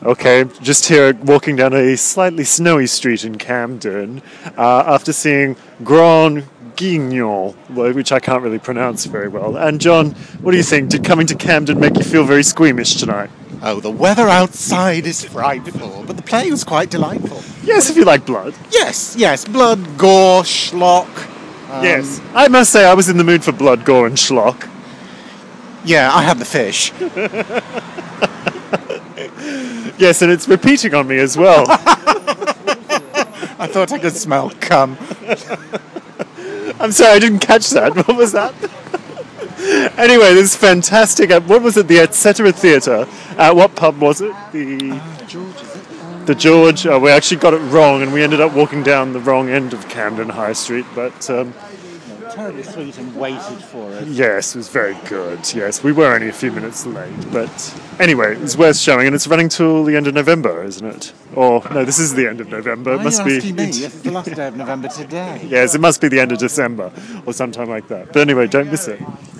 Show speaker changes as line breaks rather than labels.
Okay, just here walking down a slightly snowy street in Camden after seeing Grand Guignol, which I can't really pronounce very well. And John, what do you think? Did coming to Camden make you feel very squeamish tonight?
Oh, the weather outside is frightful, but the play was quite delightful.
Yes, if you like blood.
Yes, blood, gore, schlock.
Yes, I must say I was in the mood for blood, gore, and schlock.
Yeah, I had the fish.
Yes, and it's repeating on me as well.
I thought I could smell cum.
I'm sorry, I didn't catch that. What was that? Anyway, this is fantastic. What was it? The Etc. Theatre. What pub was it?
George, is it?
The George. We actually got it wrong, and we ended up walking down the wrong end of Camden High Street. But
Terribly sweet and waited for us.
yes, it was very good. Yes, we were only a few minutes late. But anyway, it's worth showing, and it's running till the end of November, isn't it? Or no, this is the end of November. It must be.
Asking me? Yes, it's the last day of November today.
Yes, it must be the end of December or sometime like that. But anyway, don't miss it.